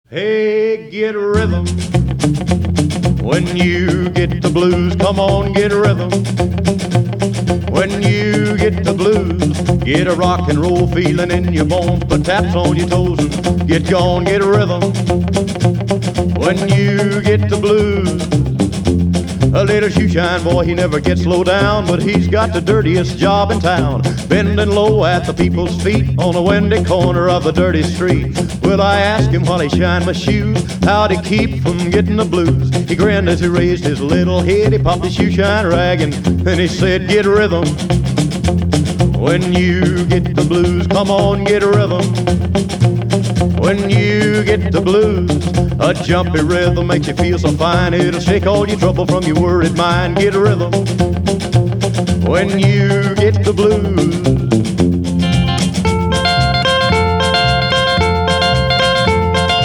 Hey, get rhythm. When you get the blues, come on, get rhythm. When you get the blues, get a rock and roll feeling in your bones. Put taps on your toes and get gone, get rhythm. When you get the blues, a little shoeshine boy, he never gets low down, but he's got the dirtiest job in town, bending low at the people's feet on a windy corner of a dirty street. Well, I asked him while he shined my shoes how to keep from getting the blues. He grinned as he raised his little head, he popped his shoeshine rag and he said, get rhythm. When you get the blues, come on, get rhythm. When you get the blues, a jumpy rhythm makes you feel so fine. It'll shake all your trouble from your worried mind. Get a rhythm when you get the blues.